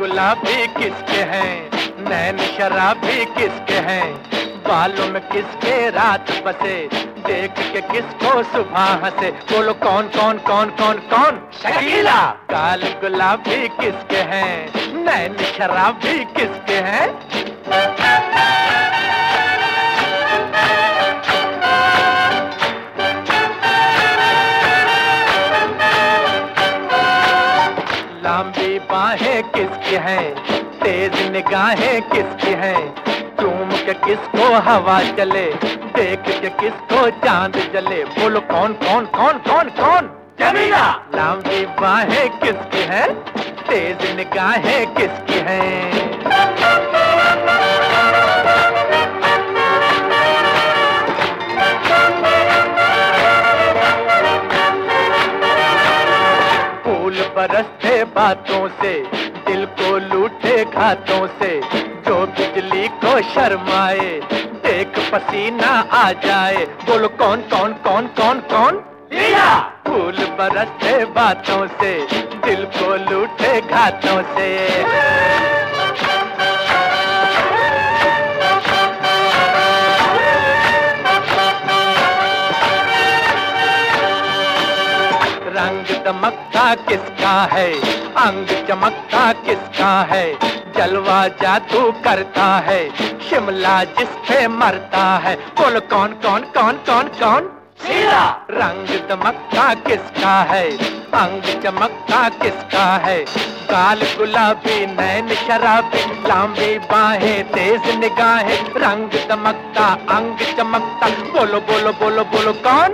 गुलाबी किसके हैं, नैन शराबी किसके हैं, बालों में किसके रात बसे, देख के किसको सुबह हंसे, बोलो कौन कौन कौन कौन कौन? शकीला। काल गुलाबी किसके हैं, नैन शराबी किसके हैं? लंबी बाहें किसकी हैं, तेज निगाहें किसकी हैं, चूम के किसको हवा चले, देख के किसको चांद जले, बोलो कौन कौन कौन कौन कौन? जमीला। लंबी बाहें किसकी हैं, तेज निगाहें किसकी हैं? बरसते बातों से, दिल को लूटे घातों से, जो बिजली को शर्माए, देख पसीना आ जाए, बोलो कौन कौन कौन कौन कौन? लिया। फूल बरसते बातों से, दिल को लूटे घातों से। रंग दमकता किसका है, अंग चमकता किसका है, जलवा जादू करता है, शिमला जिस पे मरता है, बोलो कौन कौन कौन कौन कौन? शीला। रंग दमकता किसका है, अंग चमकता किसका है, गाल गुलाबी नैन शराबी, लंबी बाहें तेज निगाहें, रंग दमकता अंग चमकता, बोलो बोलो बोलो बोलो कौन?